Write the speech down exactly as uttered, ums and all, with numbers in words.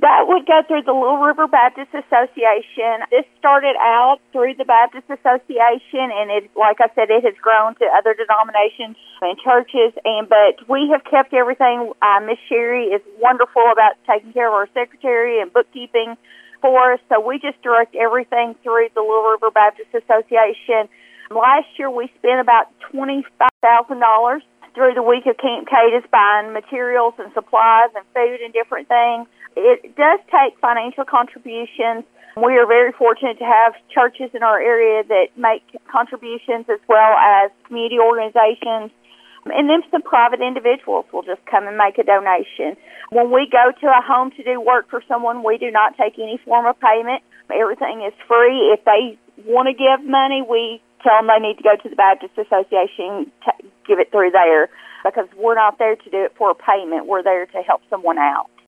That would go through the Little River Baptist Association. This started out through the Baptist Association, and it, like I said, it has grown to other denominations and churches. And but we have kept everything. Uh, Miss Sherry is wonderful about taking care of our secretary and bookkeeping for us. So we just direct everything through the Little River Baptist Association. Last year we spent about twenty-five thousand dollars through the week of Camp Cadis buying materials and supplies and food and different things. It does take financial contributions. We are very fortunate to have churches in our area that make contributions, as well as community organizations. And then some private individuals will just come and make a donation. When we go to a home to do work for someone, we do not take any form of payment. Everything is free. If they want to give money, we tell them they need to go to the Baptist Association, t- give it through there, because we're not there to do it for a payment. We're there to help someone out.